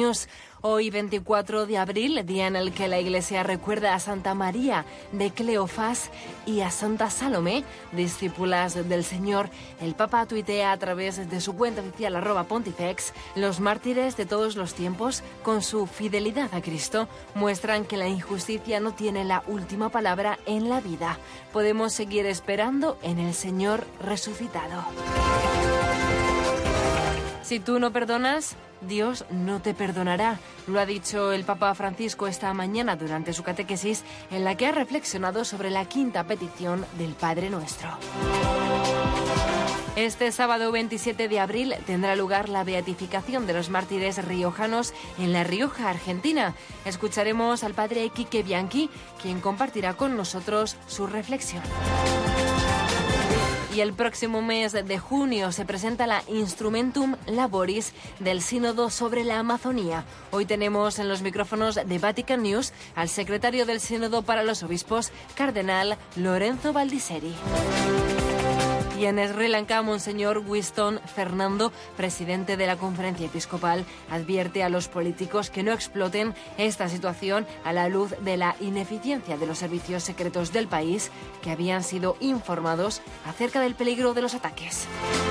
News. Hoy 24 de abril, día en el que la Iglesia recuerda a Santa María de Cleofás y a Santa Salomé, discípulas del Señor. El Papa tuitea a través de su cuenta oficial @Pontifex: los mártires de todos los tiempos, con su fidelidad a Cristo, muestran que la injusticia no tiene la última palabra en la vida. Podemos seguir esperando en el Señor resucitado. Si tú no perdonas, Dios no te perdonará. Lo ha dicho el Papa Francisco esta mañana durante su catequesis, en la que ha reflexionado sobre la quinta petición del Padre Nuestro. Este sábado 27 de abril tendrá lugar la beatificación de los mártires riojanos en La Rioja, Argentina. Escucharemos al padre Quique Bianchi, quien compartirá con nosotros su reflexión. Y el próximo mes de junio se presenta la Instrumentum Laboris del Sínodo sobre la Amazonía. Hoy tenemos en los micrófonos de Vatican News al secretario del Sínodo para los Obispos, Cardenal Lorenzo Baldisseri. Y en Sri Lanka, Monseñor Winston Fernando, presidente de la Conferencia Episcopal, advierte a los políticos que no exploten esta situación a la luz de la ineficiencia de los servicios secretos del país, que habían sido informados acerca del peligro de los ataques.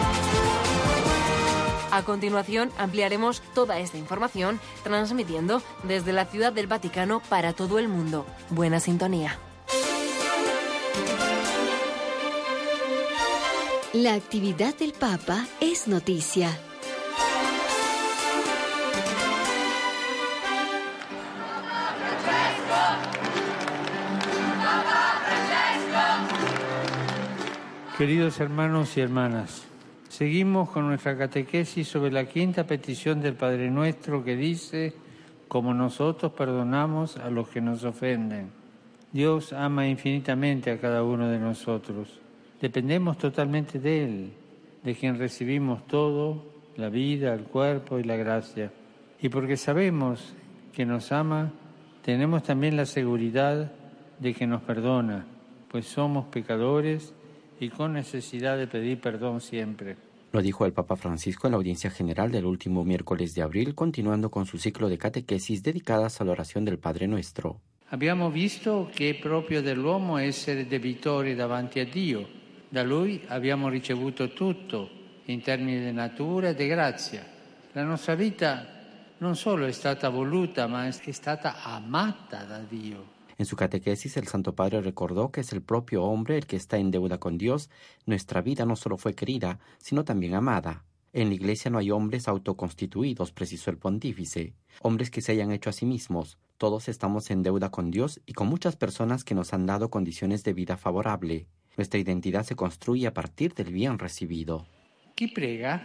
A continuación, ampliaremos toda esta información transmitiendo desde la Ciudad del Vaticano para todo el mundo. Buena sintonía. La actividad del Papa es noticia. Queridos hermanos y hermanas, seguimos con nuestra catequesis sobre la quinta petición del Padre Nuestro, que dice: como nosotros perdonamos a los que nos ofenden. Dios ama infinitamente a cada uno de nosotros. Dependemos totalmente de Él, de quien recibimos todo, la vida, el cuerpo y la gracia. Y porque sabemos que nos ama, tenemos también la seguridad de que nos perdona, pues somos pecadores y con necesidad de pedir perdón siempre. Lo dijo el Papa Francisco en la audiencia general del último miércoles de abril, continuando con su ciclo de catequesis dedicadas a la oración del Padre Nuestro. Abbiamo visto che è proprio dell'uomo essere debitori davanti a Dio. Da Lui abbiamo ricevuto tutto in termini di natura e di grazia. La nostra vita non solo è stata voluta, ma è stata amata da Dio. En su catequesis, el Santo Padre recordó que es el propio hombre el que está en deuda con Dios. Nuestra vida no solo fue querida, sino también amada. En la Iglesia no hay hombres autoconstituidos, precisó el pontífice, hombres que se hayan hecho a sí mismos. Todos estamos en deuda con Dios y con muchas personas que nos han dado condiciones de vida favorable. Nuestra identidad se construye a partir del bien recibido. Chi prega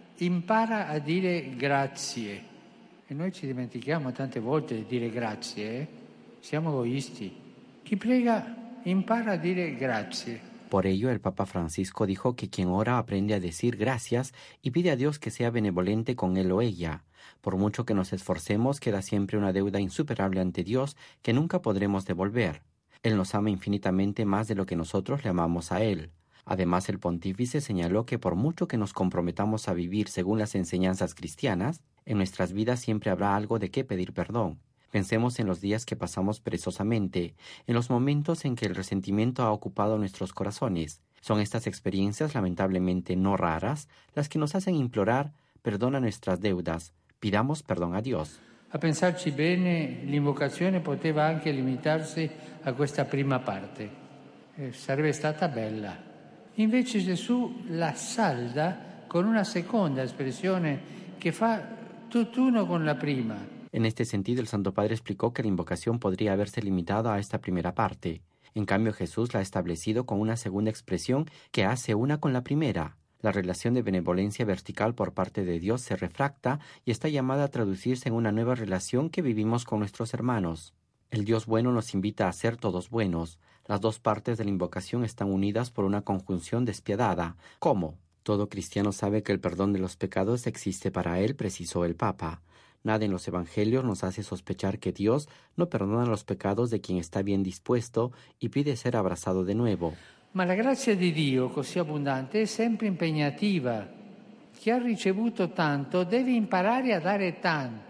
impara a dire grazie. E noi ci dimentichiamo tante volte di dire grazie, Siamo egoisti. Chi prega impara a dire grazie. Por ello, el Papa Francisco dijo que quien ora aprende a decir gracias y pide a Dios que sea benevolente con él o ella. Por mucho que nos esforcemos, queda siempre una deuda insuperable ante Dios que nunca podremos devolver. Él nos ama infinitamente más de lo que nosotros le amamos a Él. Además, el pontífice señaló que por mucho que nos comprometamos a vivir según las enseñanzas cristianas, en nuestras vidas siempre habrá algo de qué pedir perdón. Pensemos en los días que pasamos perezosamente, en los momentos en que el resentimiento ha ocupado nuestros corazones. Son estas experiencias, lamentablemente no raras, las que nos hacen implorar: perdona nuestras deudas, pidamos perdón a Dios. A pensarci bene, l'invocazione poteva anche limitarsi a questa prima parte. Sarebbe stata bella. Invece Gesù la salda con una seconda espressione che fa tutt'uno con la prima. En este sentido, el Santo Padre explicó que la invocación podría haberse limitado a esta primera parte. En cambio, Jesús la ha establecido con una segunda expresión que hace una con la primera. La relación de benevolencia vertical por parte de Dios se refracta y está llamada a traducirse en una nueva relación que vivimos con nuestros hermanos. El Dios bueno nos invita a ser todos buenos. Las dos partes de la invocación están unidas por una conjunción despiadada. ¿Cómo? Todo cristiano sabe que el perdón de los pecados existe para él, precisó el Papa. Nada en los evangelios nos hace sospechar que Dios no perdona los pecados de quien está bien dispuesto y pide ser abrazado de nuevo. Ma la grazia di Dio, così abbondante, è sempre impegnativa. Chi ha ricevuto tanto deve imparare a dare tanto.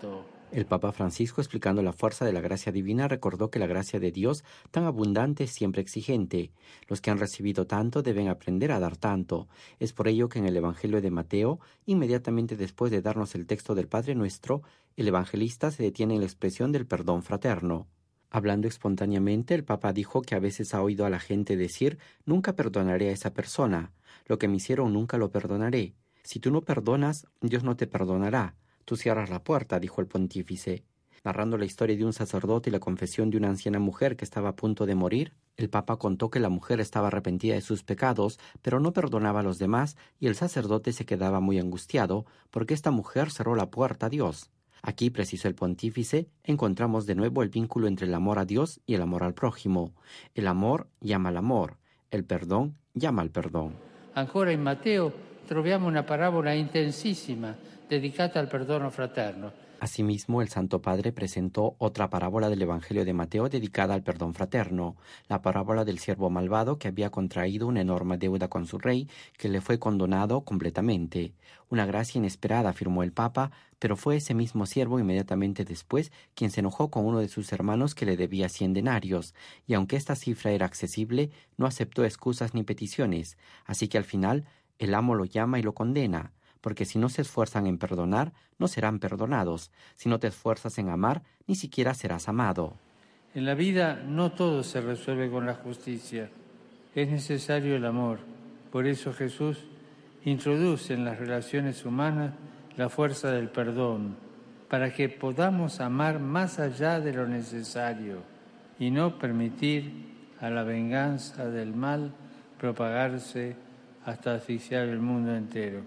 El Papa Francisco, explicando la fuerza de la gracia divina, recordó que la gracia de Dios, tan abundante, es siempre exigente. Los que han recibido tanto deben aprender a dar tanto. Es por ello que en el Evangelio de Mateo, inmediatamente después de darnos el texto del Padre Nuestro, el evangelista se detiene en la expresión del perdón fraterno. Hablando espontáneamente, el Papa dijo que a veces ha oído a la gente decir: nunca perdonaré a esa persona, lo que me hicieron nunca lo perdonaré. Si tú no perdonas, Dios no te perdonará. Tú cierras la puerta, dijo el pontífice. Narrando la historia de un sacerdote y la confesión de una anciana mujer que estaba a punto de morir, el Papa contó que la mujer estaba arrepentida de sus pecados, pero no perdonaba a los demás, y el sacerdote se quedaba muy angustiado porque esta mujer cerró la puerta a Dios. Aquí, precisó el pontífice, encontramos de nuevo el vínculo entre el amor a Dios y el amor al prójimo. El amor llama al amor, el perdón llama al perdón. Ancora in Matteo troviamo una parabola intensissima dedicata al perdono fraterno. Asimismo, el Santo Padre presentó otra parábola del Evangelio de Mateo dedicada al perdón fraterno, la parábola del siervo malvado que había contraído una enorme deuda con su rey, que le fue condonado completamente. Una gracia inesperada, afirmó el Papa, pero fue ese mismo siervo inmediatamente después quien se enojó con uno de sus hermanos que le debía 100 denarios, y aunque esta cifra era accesible, no aceptó excusas ni peticiones, así que al final el amo lo llama y lo condena. Porque si no se esfuerzan en perdonar, no serán perdonados. Si no te esfuerzas en amar, ni siquiera serás amado. En la vida no todo se resuelve con la justicia. Es necesario el amor. Por eso Jesús introduce en las relaciones humanas la fuerza del perdón, para que podamos amar más allá de lo necesario y no permitir a la venganza del mal propagarse hasta asfixiar el mundo entero.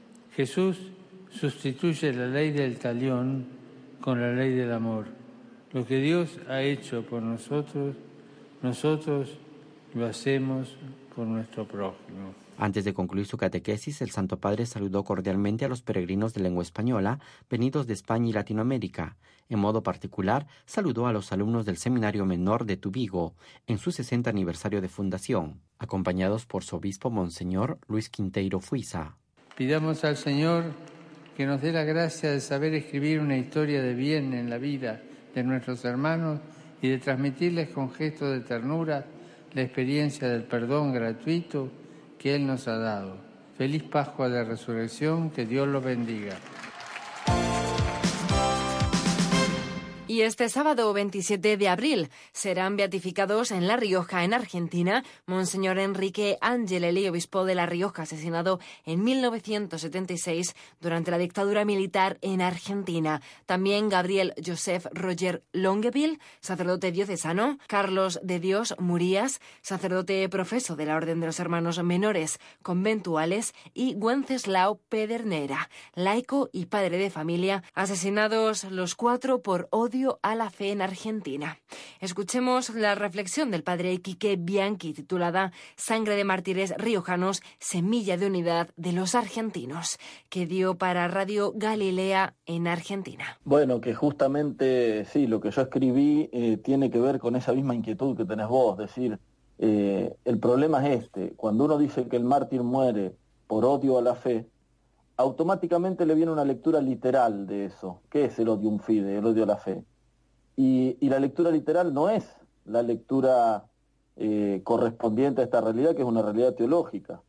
Jesús sustituye la ley del talión con la ley del amor. Lo que Dios ha hecho por nosotros, nosotros lo hacemos por nuestro prójimo. Antes de concluir su catequesis, el Santo Padre saludó cordialmente a los peregrinos de lengua española venidos de España y Latinoamérica. En modo particular, saludó a los alumnos del Seminario Menor de Tubigo en su 60 aniversario de fundación, acompañados por su obispo Monseñor Luis Quinteiro Fuiza. Pidamos al Señor que nos dé la gracia de saber escribir una historia de bien en la vida de nuestros hermanos y de transmitirles con gestos de ternura la experiencia del perdón gratuito que Él nos ha dado. Feliz Pascua de Resurrección, que Dios los bendiga. Y este sábado 27 de abril serán beatificados en La Rioja, en Argentina, Monseñor Enrique Angelelli, obispo de La Rioja, asesinado en 1976 durante la dictadura militar en Argentina. También Gabriel Joseph Roger Longueville, sacerdote diocesano, Carlos de Dios Murías, sacerdote profeso de la Orden de los Hermanos Menores Conventuales, y Wenceslao Pedernera, laico y padre de familia, asesinados los 4 por odio a la fe en Argentina. Escuchemos la reflexión del padre Quique Bianchi, titulada Sangre de mártires riojanos, semilla de unidad de los argentinos, que dio para Radio Galilea en Argentina. Bueno, que justamente, sí, lo que yo escribí tiene que ver con esa misma inquietud que tenés vos, es decir, el problema es este: cuando uno dice que el mártir muere por odio a la fe, automáticamente le viene una lectura literal de eso. ¿Qué es el odium fide, el odio a la fe? Y la lectura literal no es la lectura correspondiente a esta realidad, que es una realidad teológica.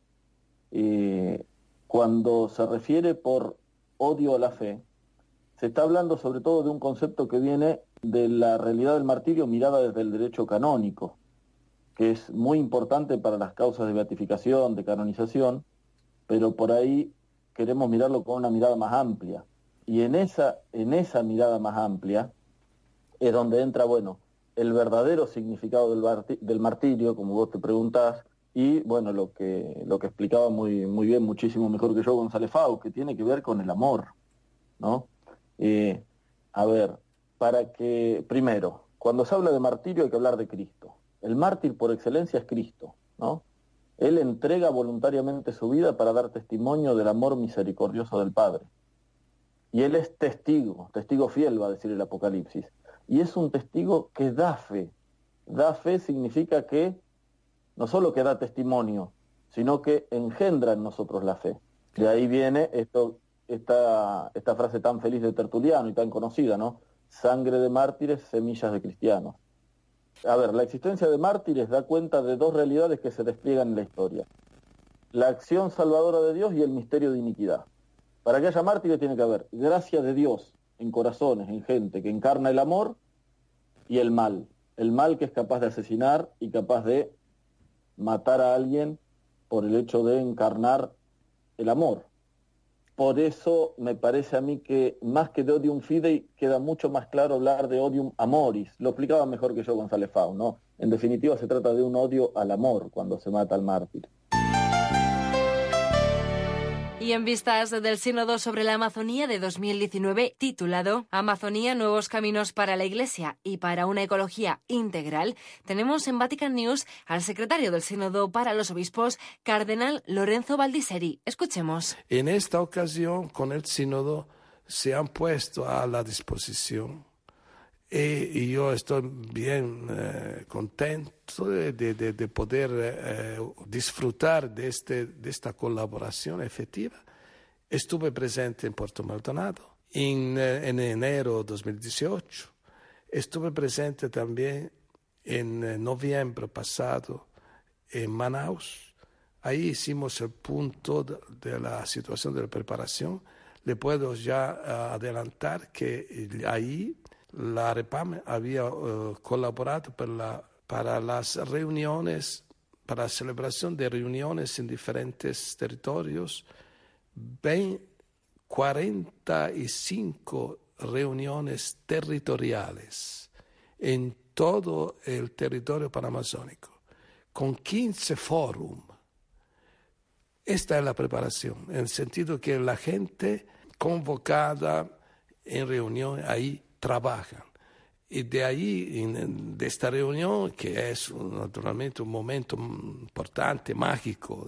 Cuando se refiere por odio a la fe, se está hablando sobre todo de un concepto que viene de la realidad del martirio mirada desde el derecho canónico, que es muy importante para las causas de beatificación, de canonización, pero por ahí queremos mirarlo con una mirada más amplia. Y en esa mirada más amplia es donde entra, bueno, el verdadero significado del martirio, como vos te preguntás, y bueno, lo que explicaba muy bien, muchísimo mejor que yo González Fau, que tiene que ver con el amor, ¿no? A ver, primero, cuando se habla de martirio hay que hablar de Cristo. El mártir por excelencia es Cristo, ¿no? Él entrega voluntariamente su vida para dar testimonio del amor misericordioso del Padre. Y Él es testigo fiel, va a decir el Apocalipsis. Y es un testigo que da fe. Da fe significa que no solo que da testimonio, sino que engendra en nosotros la fe. De ahí viene esto esta frase tan feliz de Tertuliano y tan conocida, ¿no? Sangre de mártires, semillas de cristianos. A ver, la existencia de mártires da cuenta de dos realidades que se despliegan en la historia: la acción salvadora de Dios y el misterio de iniquidad. Para que haya mártires tiene que haber gracia de Dios en corazones, en gente que encarna el amor y el mal que es capaz de asesinar y capaz de matar a alguien por el hecho de encarnar el amor. Por eso me parece a mí que más que de odium fidei queda mucho más claro hablar de odium amoris. Lo explicaba mejor que yo González Fau, ¿no? En definitiva se trata de un odio al amor cuando se mata al mártir. Y en vistas del Sínodo sobre la Amazonía de 2019, titulado Amazonía, nuevos caminos para la Iglesia y para una ecología integral, tenemos en Vatican News al secretario del Sínodo para los Obispos, Cardenal Lorenzo Baldisseri. Escuchemos. En esta ocasión, con el Sínodo, se han puesto a la disposición y yo estoy bien contento de poder disfrutar de esta colaboración efectiva. Estuve presente en Puerto Maldonado en enero 2018. Estuve presente también en noviembre pasado en Manaus. Ahí hicimos el punto de la situación de la preparación. Le puedo ya adelantar que ahí la REPAM había colaborado para las reuniones, para la celebración de reuniones en diferentes territorios, 45 reuniones territoriales en todo el territorio panamazónico, con 15 fórum. Esta es la preparación, en el sentido que la gente convocada en reunión ahí trabajan. Y de ahí, de esta reunión, que es naturalmente un momento importante, mágico,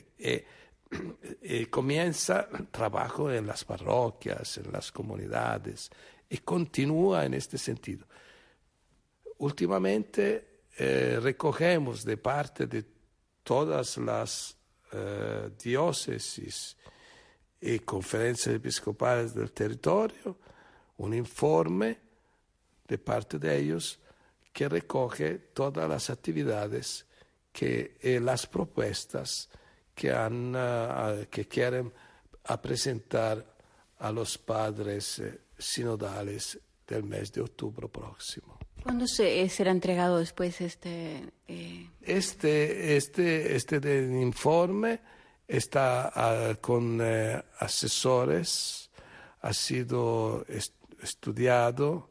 comienza el trabajo en las parroquias, en las comunidades, y continúa en este sentido. Últimamente recogemos de parte de todas las diócesis y conferencias episcopales del territorio un informe de parte de ellos que recoge todas las actividades las propuestas que quieren presentar a los padres sinodales del mes de octubre próximo. ¿Cuándo será entregado después este informe? Está con asesores, ha sido estudiado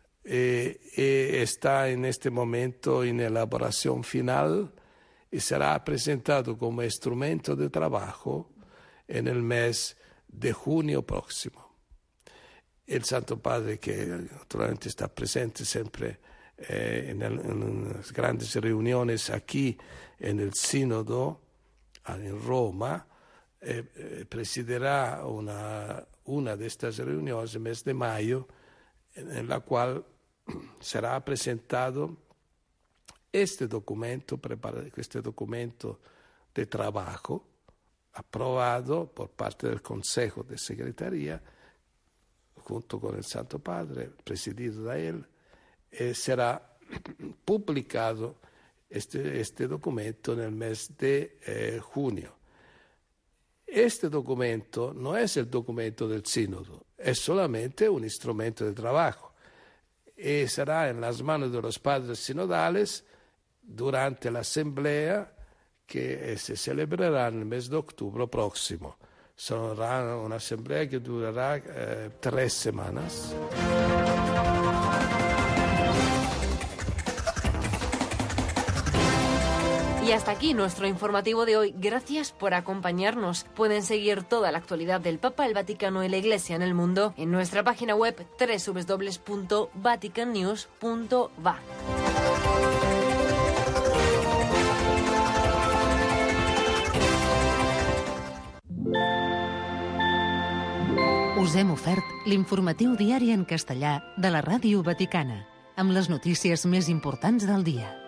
está en este momento en elaboración final y será presentado como instrumento de trabajo en el mes de junio próximo. El Santo Padre, que naturalmente está presente siempre en las grandes reuniones aquí en el Sínodo, en Roma, presidirá una de estas reuniones el mes de mayo, en la cual será presentado este documento de trabajo aprobado por parte del Consejo de Secretaría junto con el Santo Padre, presidido de él. Será publicado este documento en el mes de junio. Este documento no es el documento del sínodo, es solamente un instrumento de trabajo y será en las manos de los padres sinodales durante la asamblea que se celebrará en el mes de octubre próximo. Será una asamblea que durará 3 semanas. Y hasta aquí nuestro informativo de hoy. Gracias por acompañarnos. Pueden seguir toda la actualidad del Papa, el Vaticano y la Iglesia en el mundo en nuestra página web www.vaticannews.va. Us hem ofert l'informatiu diari en castellà de la Ràdio Vaticana, amb les notícies més importants del dia.